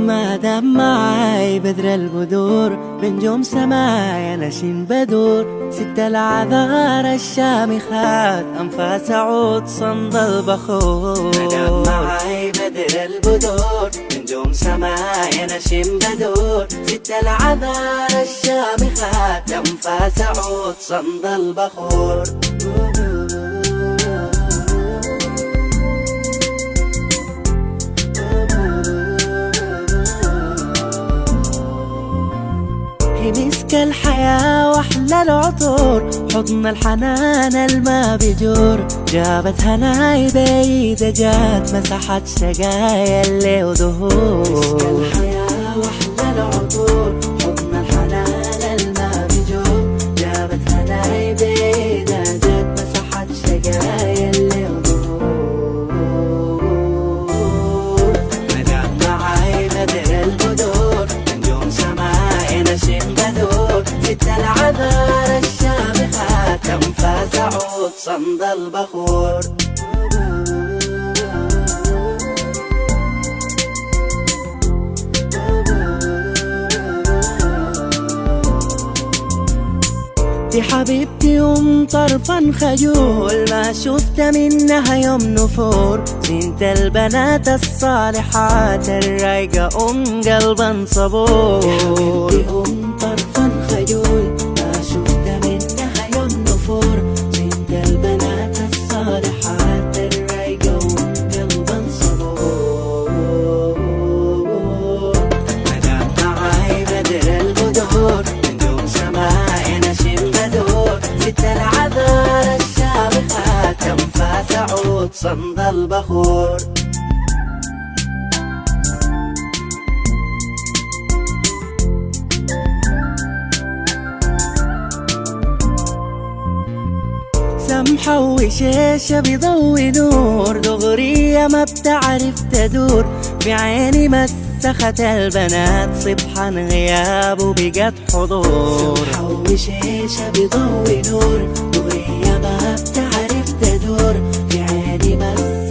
ما دام معاي بدر البدور بنجوم سمايا نشين بدور ست العذار الشامخات أنفاس عود صند البخور. ما دام معاي بدر البدور بنجوم سمايا نشين بدور ست العذار الشامخات أنفاس عود صند البخور. مسك الحياة وأحلى العطور حضن الحنان الما بجور جابت هناي بعيدة جات مسحت شقايا اللي ودهور. مسك الحياة وأحلى العطور حضن الحنان الما بجور جابت هناي بعيدة جات مسحت شقايا اللي ودهور. مدام معاي بدر البدور نجوم سماء نشين بدور ست العذار الشامخات أنفاس عود صند البخور. دي حبيبتي طرفا خجول ما شفت منها يوم نفور بنت البنات الصالحات الرايقة قلبا صبور. دي حبيبتي طرفا خجول ما شفت منها يوم نفور بنت البنات الصالحات الرايقة قلبا صبور. مدام معاي بدر البدور نجوم سماء نشين بدور ست العذار الشامخات أنفاس عود صند البخور. سمحة وشاشة بضوي نور دغرية ما بتعرف تدور بعيني مسخت البنات صبحا غياب وبقت حضور. سمحة وشاشة بضوي نور دغرية ما بتعرف تدور بعيني مسخت